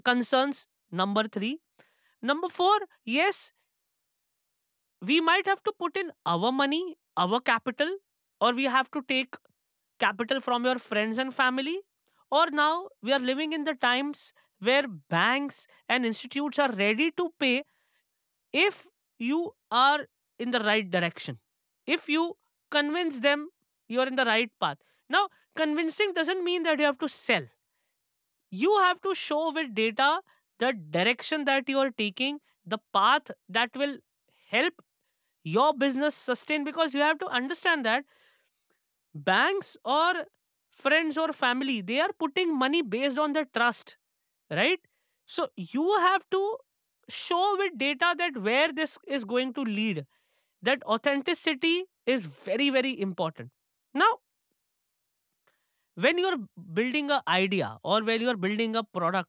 concerns. Number 3. Number 4, yes, we might have to put in our money, our capital, or we have to take capital from your friends and family. Or now we are living in the times where banks and institutes are ready to pay if you are in the right direction, if you convince them you're in the right path. Now, convincing doesn't mean that you have to sell. You have to show with data the direction that you are taking, the path that will help your business sustain, because you have to understand that banks or friends or family, they are putting money based on the trust, right? So you have to show with data that where this is going to lead. That authenticity is very, very important. Now, when you're building a idea or when you're building a product,